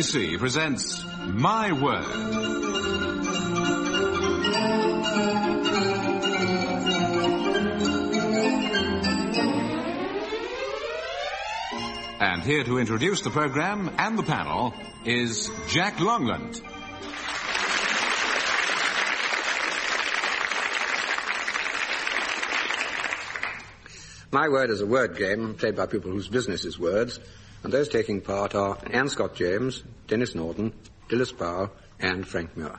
BBC presents My Word. And here to introduce the programme and the panel is Jack Longland. My Word is a word game played by people whose business is words, and those taking part are Anne Scott James, Denis Norton, Dilys Powell, and Frank Muir.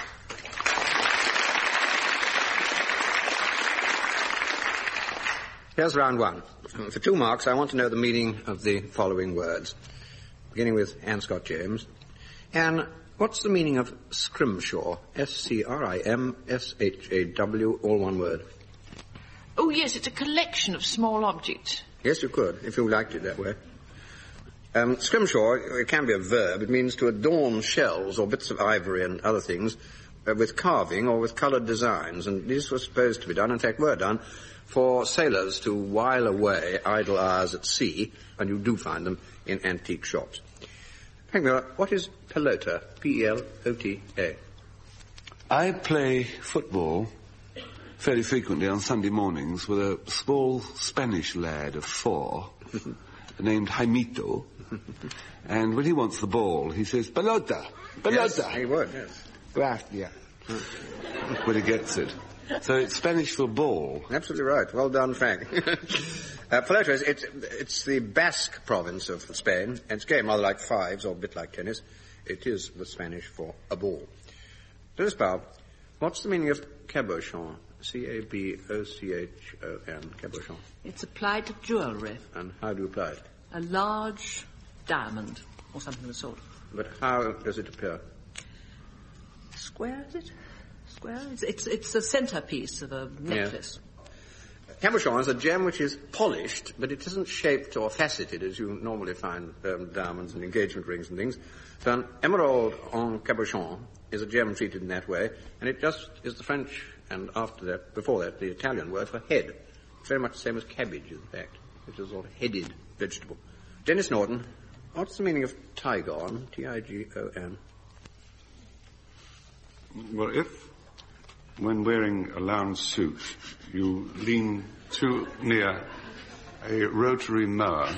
Here's round one. For 2 marks, I want to know the meaning of the following words. Beginning with Anne Scott James. Anne, what's the meaning of scrimshaw? S-C-R-I-M-S-H-A-W, all one word. Oh, yes, it's a collection of small objects. Yes, you could, if you liked it that way. Scrimshaw, it can be a verb. It means to adorn shells or bits of ivory and other things with carving or with coloured designs. And these were supposed to be done, in fact were done, for sailors to while away idle hours at sea, and you do find them in antique shops. Frank Muir, what is pelota? P-E-L-O-T-A. I play football fairly frequently on Sunday mornings with a small Spanish lad of 4 named Jaimito. And when he wants the ball, he says, pelota, pelota. Yes, he would, yes. Gracias. When he gets it. So it's Spanish for ball. Absolutely right. Well done, Frank. Pelota, it's the Basque province of Spain, and it's a game rather like fives or a bit like tennis. It is the Spanish for a ball. Dilys Powell, what's the meaning of cabochon? C-A-B-O-C-H-O-N, cabochon. It's applied to jewellery. And how do you apply it? A large diamond, or something of the sort. But how does it appear? Square, is it? Square? It's a centrepiece of a necklace. Yes. Cabochon is a gem which is polished, but it isn't shaped or faceted as you normally find diamonds and engagement rings and things. So an emerald en cabochon is a gem treated in that way, and it just is the French, and before that, the Italian word for head. It's very much the same as cabbage, in fact. It's a sort of headed vegetable. Denis Norton, what's the meaning of Tigon? T-I-G-O-N. Well, if, when wearing a lounge suit, you lean too near a rotary mower,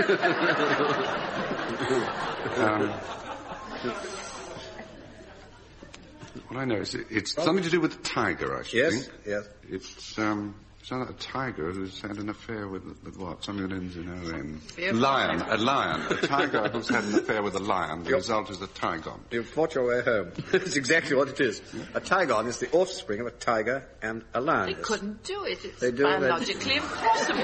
what I know is it's something to do with the tiger, I should think. Yes. It's not a tiger who's had an affair with what? Something that ends in O-N. Lion. A lion. A tiger who's had an affair with a lion. The result is a tigon. You've fought your way home. That's exactly what it is. Yeah. A tigon is the offspring of a tiger and a lion. They couldn't do it. It's they do biologically impossible.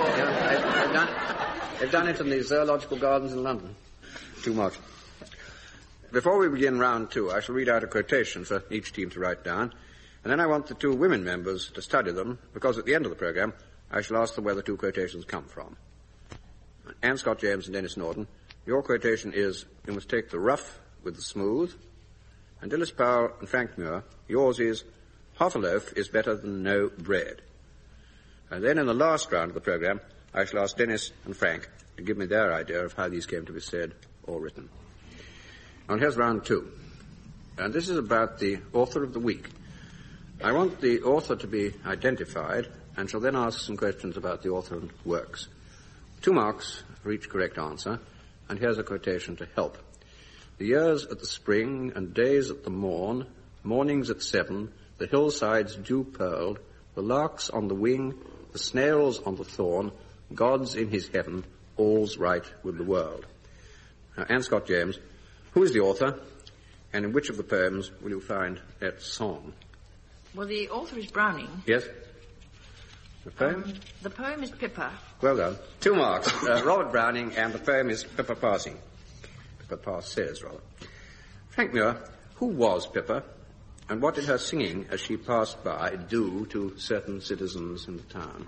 Yeah, they've done it in the zoological gardens in London. Too much. Before we begin round 2, I shall read out a quotation for each team to write down, and then I want the 2 women members to study them, because at the end of the programme, I shall ask them where the 2 quotations come from. Anne Scott James and Denis Norton, your quotation is, you must take the rough with the smooth, and Dilys Powell and Frank Muir, yours is, half a loaf is better than no bread. And then in the last round of the programme, I shall ask Denis and Frank to give me their idea of how these came to be said or written. And here's round 2. And this is about the author of the week. I want the author to be identified, and shall then ask some questions about the author and works. 2 marks for each correct answer, and here's a quotation to help. The years at the spring and days at the morn, mornings at 7, the hillsides dew-pearled, the larks on the wing, the snails on the thorn, God's in his heaven, all's right with the world. Now, Anne Scott James, who is the author, and in which of the poems will you find that song? Well, the author is Browning. Yes. The poem? The poem is Pippa. Well done. 2 marks. Robert Browning, and the poem is Pippa Passing. Pippa passes, rather. Frank Muir, who was Pippa, and what did her singing as she passed by do to certain citizens in the town?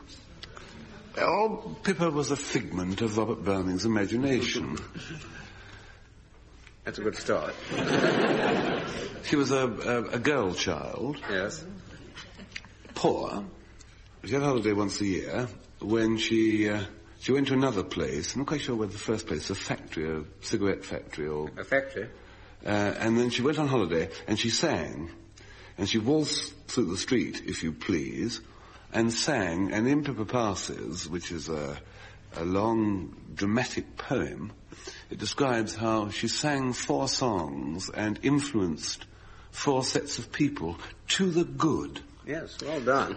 Oh, Pippa was a figment of Robert Browning's imagination. That's a good start. She was a girl child. Yes. Poor. She had a holiday once a year when she went to another place. I'm not quite sure where the first place, a factory, a cigarette factory or... A factory? And then she went on holiday, and she sang, and she waltzed through the street, if you please, and sang an Improper Passes, which is a long, dramatic poem. It describes how she sang 4 songs and influenced 4 sets of people to the good. Yes, well done.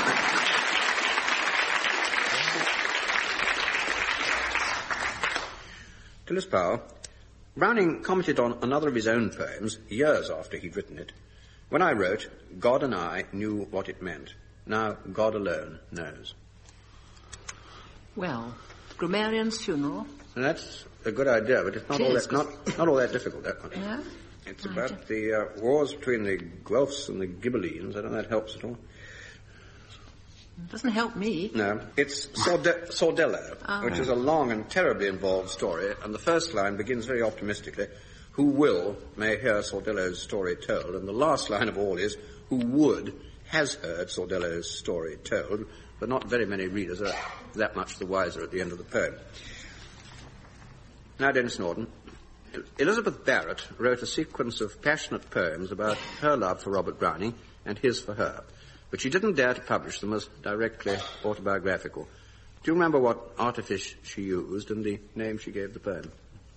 To Miss Powell, Browning commented on another of his own poems years after he'd written it. When I wrote, God and I knew what it meant. Now God alone knows. Well, Grammarian's Funeral. And that's a good idea, but it's not all that difficult, that one. No? It's about the wars between the Guelphs and the Ghibellines. I don't know if that helps at all. Doesn't help me. No, it's Sordello, which is a long and terribly involved story, and the first line begins very optimistically, who will may hear Sordello's story told, and the last line of all is, who would has heard Sordello's story told, but not very many readers are that much the wiser at the end of the poem. Now, Denis Norden, Elizabeth Barrett wrote a sequence of passionate poems about her love for Robert Browning and his for her, but she didn't dare to publish them as directly autobiographical. Do you remember what artifice she used and the name she gave the poems?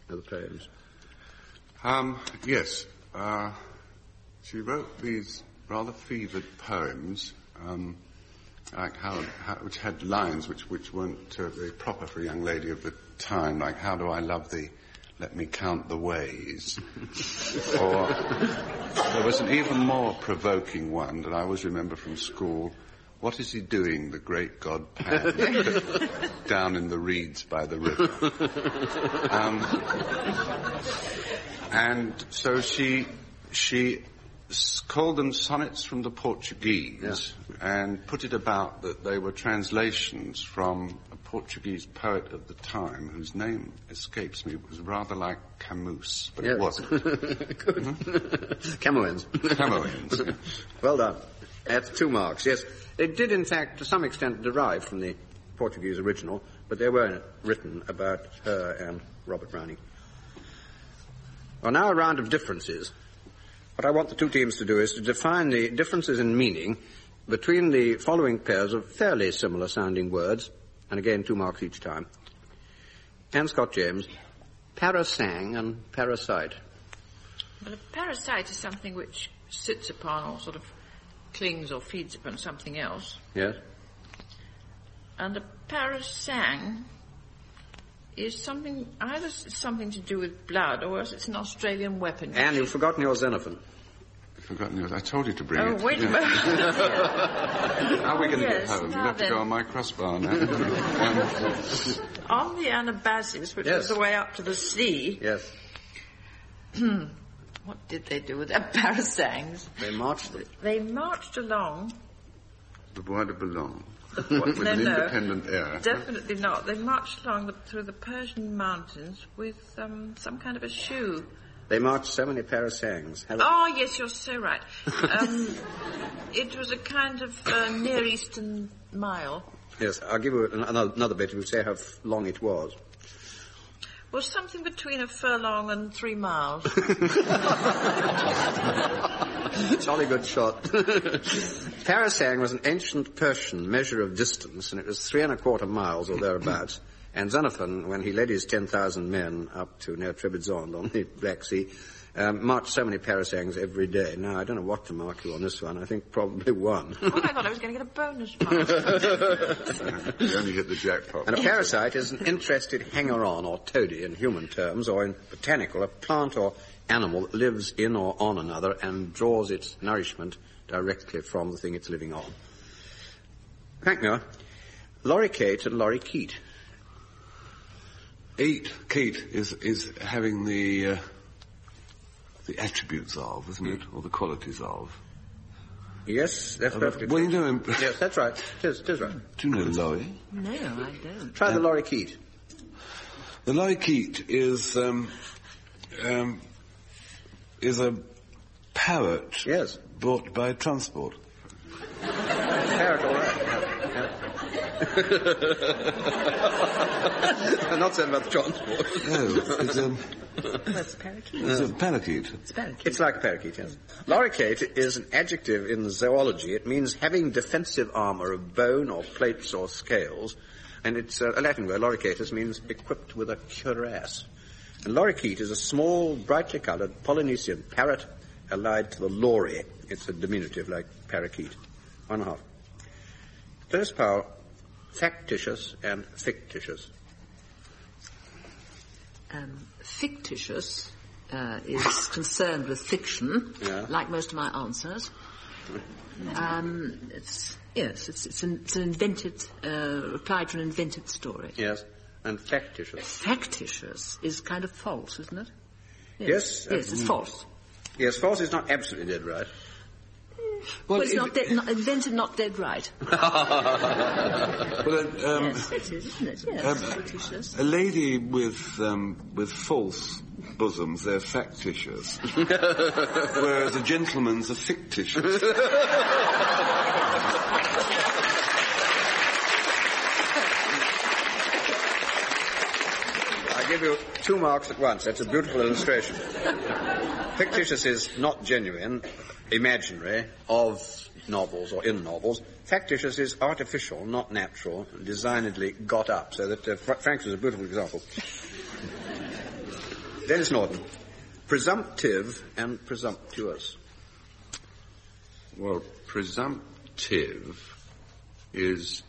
Yes. She wrote these rather fevered poems, like which had lines which weren't very proper for a young lady of the time, like, how do I love thee? Let me count the ways. Or there was an even more provoking one that I always remember from school. What is he doing, the great god Pan, down in the reeds by the river? And so she called them sonnets from the Portuguese, and put it about that they were translations from a Portuguese poet of the time whose name escapes me. It was rather like Camus, but it wasn't. Camoens. Camoens. Yeah. Well done. That's 2 marks, yes. It did, in fact, to some extent derive from the Portuguese original, but they weren't written about her and Robert Browning. Well, now a round of differences. What I want the 2 teams to do is to define the differences in meaning between the following pairs of fairly similar sounding words, and again 2 marks each time. Anne Scott James, parasang and parasite. Well, a parasite is something which sits upon or sort of clings or feeds upon something else. Yes. And a parasang is something, either something to do with blood, or else it's an Australian weapon. Anne, you've forgotten your Xenophon. Forgotten yours. I told you to bring it. Oh, wait a minute. How are we going to get home? You now have to go on my crossbar now. On the Anabasis, which was the way up to the sea. Yes. What did they do with their parasangs? They marched them. They marched along. The Bois de Boulogne. With an independent air. Definitely not. They marched along through the Persian mountains with some kind of a shoe. They marched so many parasangs. Oh, yes, you're so right. It was a kind of Near Eastern mile. Yes, I'll give you another bit. We'll say how long it was. Well, something between a furlong and 3 miles. Jolly good shot. Parasang was an ancient Persian measure of distance, and it was 3¼ miles or thereabouts. And Xenophon, when he led his 10,000 men up to near Trebizond on the Black Sea, marched so many parasangs every day. Now, I don't know what to mark you on this one. I think probably 1. Oh, I thought I was going to get a bonus mark. You only hit the jackpot. And a parasite is an interested hanger-on or toady in human terms, or in botanical, a plant or animal that lives in or on another and draws its nourishment directly from the thing it's living on. Crankmuir, loricate and lorikeet. Keat is having the attributes of, isn't it, or the qualities of. Yes, that's perfectly well, true. you know him. Yes, that's right. Tis right. Do you know Laurie? No, I don't. Try the lorikeet. The lorikeet is a parrot. Yes. Brought by transport. Parrot, all right. Yeah. Not said about the transport. No, That's a parakeet. it's a parakeet. It's a parakeet. It's like a parakeet, yes. Loricate is an adjective in zoology. It means having defensive armor of bone or plates or scales. And it's a Latin word. Loricatus means equipped with a cuirass. And lorikeet is a small, brightly coloured Polynesian parrot allied to the lory. It's a diminutive like parakeet. 1.5. Dennis Powell, factitious and fictitious. Fictitious is concerned with fiction, Yeah. like most of my answers. It's an invented, applied to an invented story. Yes. And factitious. Factitious is kind of false, isn't it? Yes. Yes, it's false. Yes, false is not absolutely dead right. Well, it's not invented, not dead right. Yes, it is, isn't it? Yes, fictitious. A lady with false bosoms, they're factitious, whereas a gentleman's a fictitious. I give you 2 marks at once. That's a beautiful illustration. Fictitious is not genuine, imaginary, of novels or in novels. Factitious is artificial, not natural, designedly got up. So that Frank's is a beautiful example. Dennis Norton. Presumptive and presumptuous. Well, presumptive is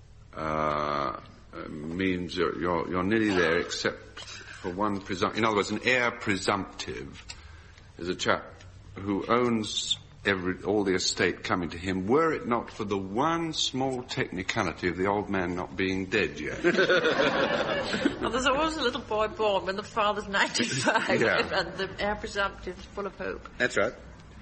means you're nearly there, except for one in other words, an heir presumptive is a chap who owns all the estate coming to him, were it not for the one small technicality of the old man not being dead yet. Well, there's always a little boy born when the father's 95, Yeah. and the heir presumptive is full of hope. That's right.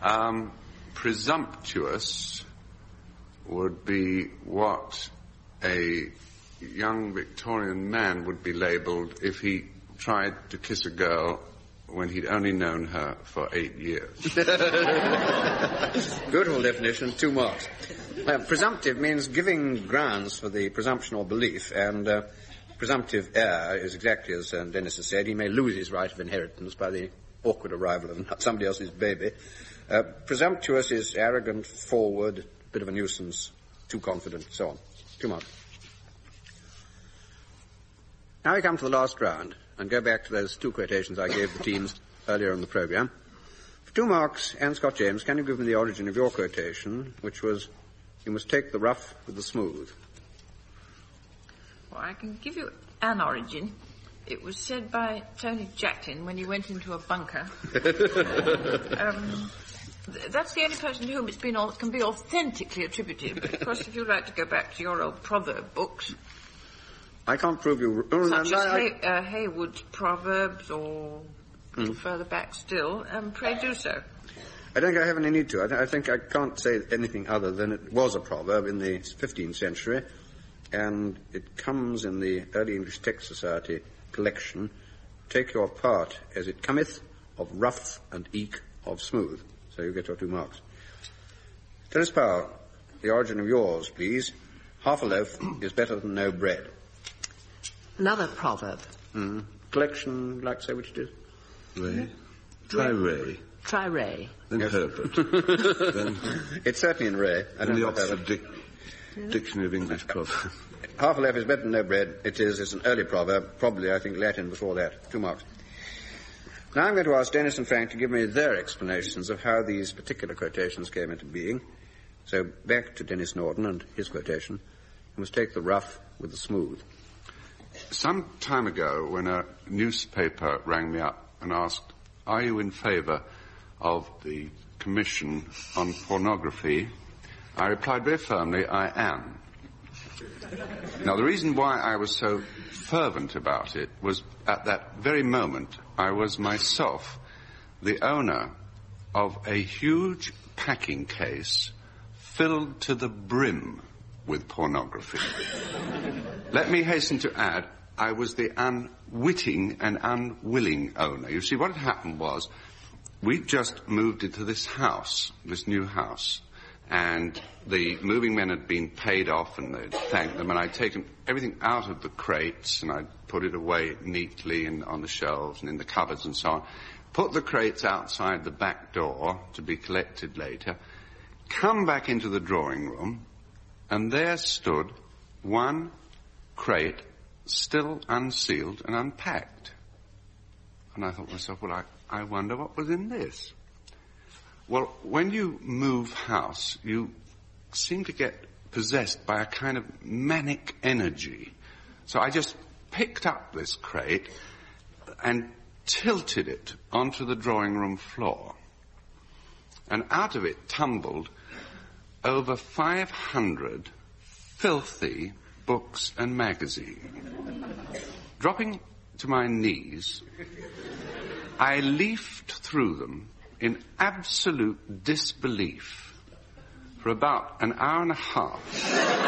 Presumptuous would be what a young Victorian man would be labelled if he tried to kiss a girl when he'd only known her for 8 years. Beautiful definition, 2 marks. Presumptive means giving grounds for the presumption or belief, and presumptive heir is exactly as Dennis has said. He may lose his right of inheritance by the awkward arrival of somebody else's baby. Presumptuous is arrogant, forward, bit of a nuisance, too confident, so on. 2 marks. Now we come to the last round and go back to those 2 quotations I gave the teams earlier in the programme. For 2 marks, Anne Scott James, can you give me the origin of your quotation, which was, you must take the rough with the smooth? Well, I can give you an origin. It was said by Tony Jacklin when he went into a bunker. That's the only person to whom it can be authentically attributed. But of course, if you'd like to go back to your old proverb books, I can't prove you... such as Haywood's Proverbs or further back still, pray do so. I don't think I have any need to. I think I can't say anything other than it was a proverb in the 15th century, and it comes in the Early English Text Society collection, take your part as it cometh, of rough and eke of smooth. So you get your 2 marks. Dennis Powell, the origin of yours, please. Half a loaf is better than no bread. Another proverb. Collection, like to say which it is? Ray. Try Ray. Try Ray. Then Herbert. Then It's certainly in Ray. I don't the know about Oxford Dictionary of English Proverbs. Half a loaf is better than no bread. It's an early proverb, probably, I think, Latin before that. 2 marks. Now I'm going to ask Dennis and Frank to give me their explanations of how these particular quotations came into being. So back to Dennis Norton and his quotation. You must take the rough with the smooth. Some time ago, when a newspaper rang me up and asked, are you in favour of the Commission on Pornography, I replied very firmly, I am. Now, the reason why I was so fervent about it was at that very moment I was myself the owner of a huge packing case filled to the brim with pornography. Let me hasten to add, I was the unwitting and unwilling owner. You see, what had happened was, we just moved into this house, this new house, and the moving men had been paid off, and they'd thanked them, and I'd taken everything out of the crates, and I'd put it away neatly on the shelves and in the cupboards and so on. Put the crates outside the back door to be collected later, come back into the drawing room, and there stood one crate still unsealed and unpacked. And I thought to myself, well, I wonder what was in this. Well, when you move house, you seem to get possessed by a kind of manic energy. So I just picked up this crate and tilted it onto the drawing room floor. And out of it tumbled over 500 filthy books and magazines. Dropping to my knees, I leafed through them in absolute disbelief for about an hour and a half.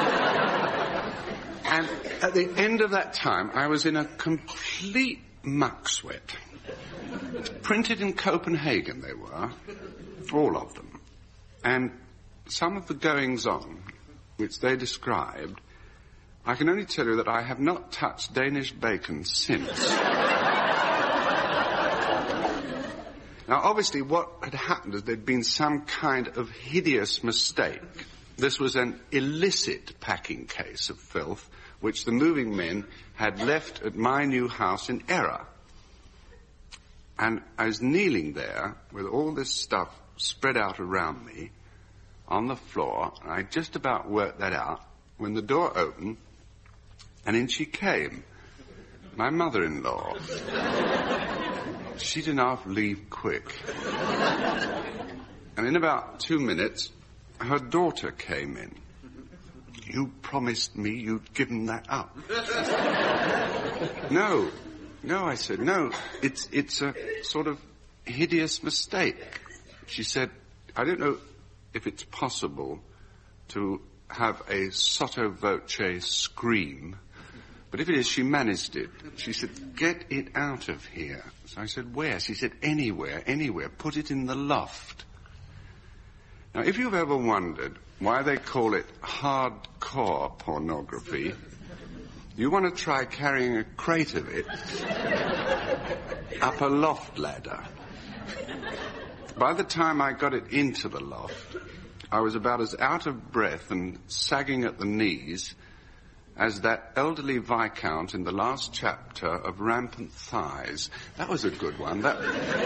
And at the end of that time, I was in a complete muck sweat. Printed in Copenhagen they were, all of them. And some of the goings-on which they described, I can only tell you that I have not touched Danish bacon since. Now, obviously, what had happened is there'd been some kind of hideous mistake. This was an illicit packing case of filth, which the moving men had left at my new house in error. And I was kneeling there with all this stuff spread out around me on the floor, and I just about worked that out when the door opened, and in she came, my mother-in-law. She did not leave quick. And in about 2 minutes, her daughter came in. You promised me you'd given that up. No, I said, no, it's a sort of hideous mistake. She said, I don't know if it's possible to have a sotto voce scream, but if it is, she managed it. She said, get it out of here. So I said, where? She said, anywhere. Put it in the loft. Now, if you've ever wondered why they call it hardcore pornography, you want to try carrying a crate of it up a loft ladder. By the time I got it into the loft, I was about as out of breath and sagging at the knees as that elderly Viscount in the last chapter of Rampant Thighs. That was a good one. No.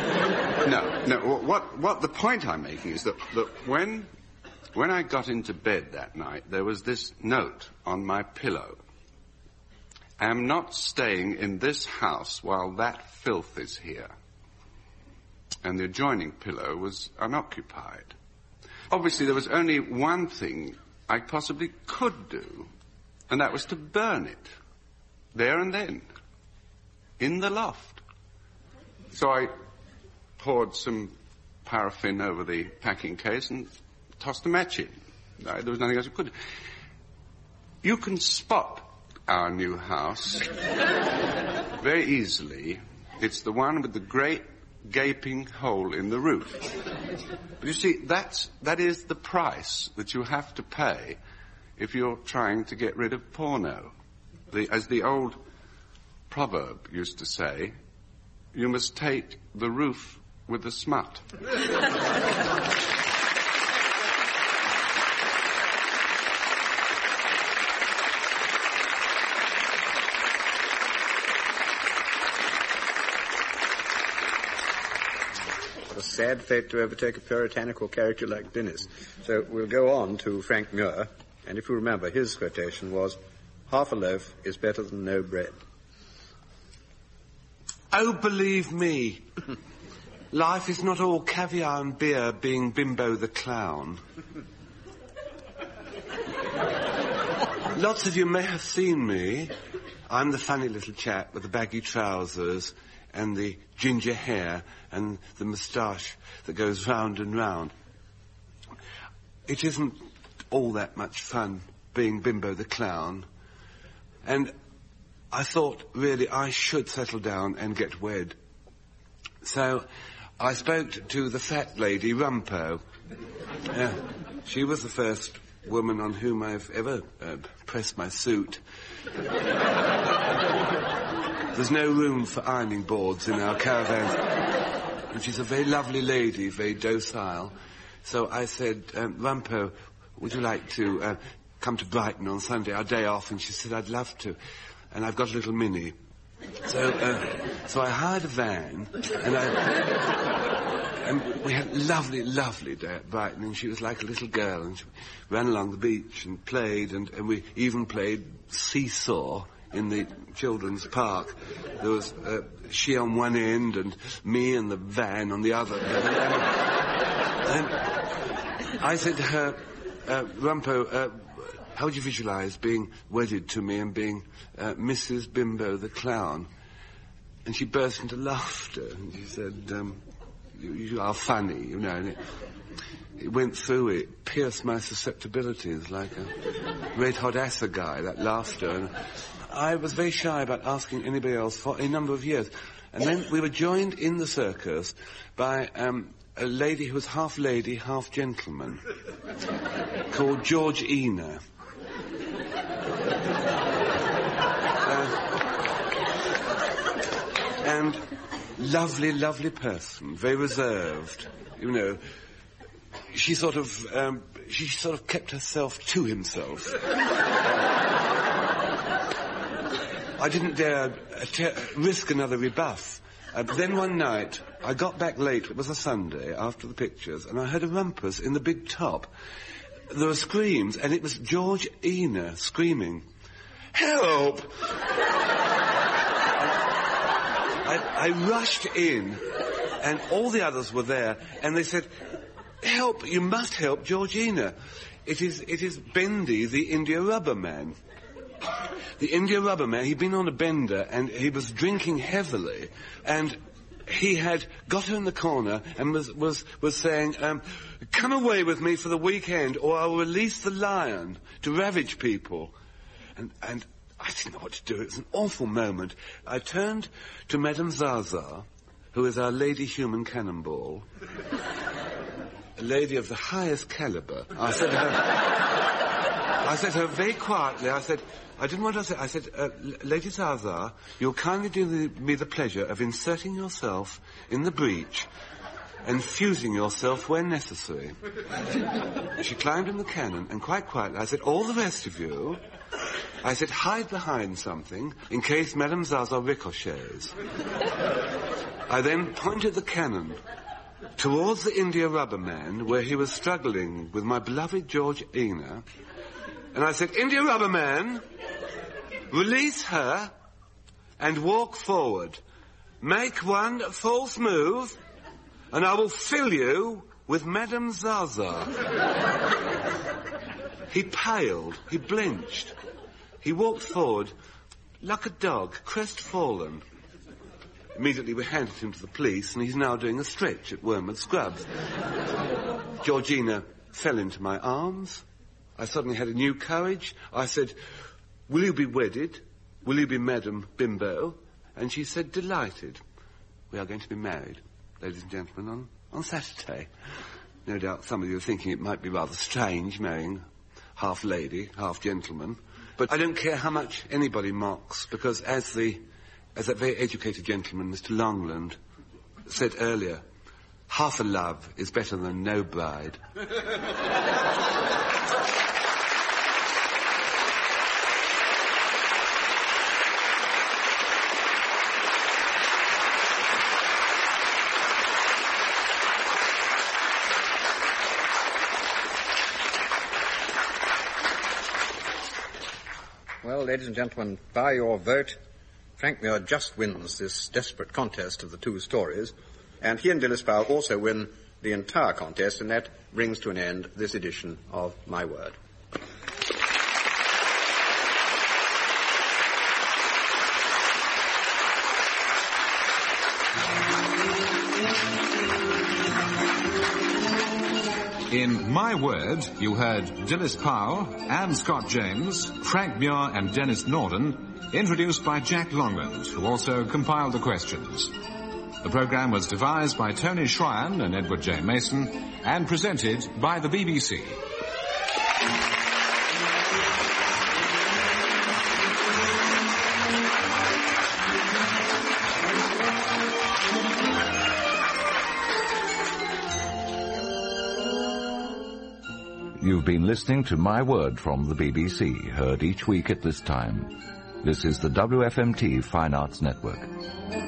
What the point I'm making is that when I got into bed that night, there was this note on my pillow. I am not staying in this house while that filth is here. And the adjoining pillow was unoccupied. Obviously, there was only one thing I possibly could do, and that was to burn it, there and then, in the loft. So I poured some paraffin over the packing case and tossed a match in. There was nothing else I could do. You can spot our new house very easily. It's the one with the great gaping hole in the roof. But you see, that is the price that you have to pay if you're trying to get rid of porno. As the old proverb used to say, you must take the roof with the smut. A sad fate to overtake a puritanical character like Dennis. So we'll go on to Frank Muir, and if you remember, his quotation was, half a loaf is better than no bread. Oh, believe me, life is not all caviar and beer being Bimbo the Clown. Lots of you may have seen me. I'm the funny little chap with the baggy trousers and the ginger hair and the moustache that goes round and round. It isn't all that much fun being Bimbo the Clown. And I thought, really, I should settle down and get wed. So I spoke to the fat lady, Rumpo, She was the first woman on whom I've ever pressed my suit. There's no room for ironing boards in our caravan. And she's a very lovely lady, very docile. So I said, Rumpo, would you like to come to Brighton on Sunday, our day off? And she said, I'd love to. And I've got a little Mini. So I hired a van, and we had a lovely, lovely day at Brighton, and she was like a little girl, and she ran along the beach and played, and we even played seesaw in the children's park. There was she on one end and me and the van on the other. And I said to her, Rumpo, how would you visualise being wedded to me and being Mrs. Bimbo the Clown? And she burst into laughter, and she said, you are funny, you know. And it went through, it pierced my susceptibilities like a red-hot assegai, that laughter. And I was very shy about asking anybody else for a number of years. And then we were joined in the circus by a lady who was half lady, half gentleman, called Georgina. And lovely, lovely person, very reserved, you know. She sort of kept herself to himself. I didn't dare risk another rebuff. Then one night, I got back late, it was a Sunday, after the pictures, and I heard a rumpus in the big top. There were screams, and it was Georgina screaming, "Help!" I rushed in, and all the others were there, and they said, "Help, you must help Georgina. It is Bendy, the India Rubber Man." The India Rubber Man, he'd been on a bender, and he was drinking heavily, and he had got her in the corner and was saying, "Come away with me for the weekend, or I'll release the lion to ravage people." And I didn't know what to do. It was an awful moment. I turned to Madame Zaza, who is our Lady Human Cannonball, a lady of the highest caliber. I said to her very quietly, I didn't want to say, I said, Lady Zaza, you'll kindly do me the pleasure of inserting yourself in the breach and fusing yourself where necessary. She climbed in the cannon, and quite quietly I said, all the rest of you, I said, hide behind something in case Madame Zaza ricochets. I then pointed the cannon towards the India Rubber Man, where he was struggling with my beloved Georgina, and I said, India Rubber Man, release her and walk forward. Make one false move, and I will fill you with Madame Zaza. He paled, he blinched. He walked forward like a dog, crestfallen. Immediately we handed him to the police, and he's now doing a stretch at Wormwood Scrubs. Georgina fell into my arms. I suddenly had a new courage. I said, will you be wedded? Will you be Madame Bimbo? And she said, delighted. We are going to be married, ladies and gentlemen, on Saturday. No doubt some of you are thinking it might be rather strange marrying half lady, half gentleman. But I don't care how much anybody mocks, because as that very educated gentleman, Mr. Longland, said earlier, half a love is better than no bride. Well, ladies and gentlemen, by your vote, Frank Muir just wins this desperate contest of the two stories, and he and Dilys Powell also win the entire contest, and that brings to an end this edition of My Word. In My Word, you heard Dilys Powell, Anne Scott James, Frank Muir and Denis Norden, introduced by Jack Longland, who also compiled the questions. The The programme was devised by Tony Schreien and Edward J. Mason and presented by the BBC. You've been listening to My Word from the BBC, heard each week at this time. This is the WFMT Fine Arts Network.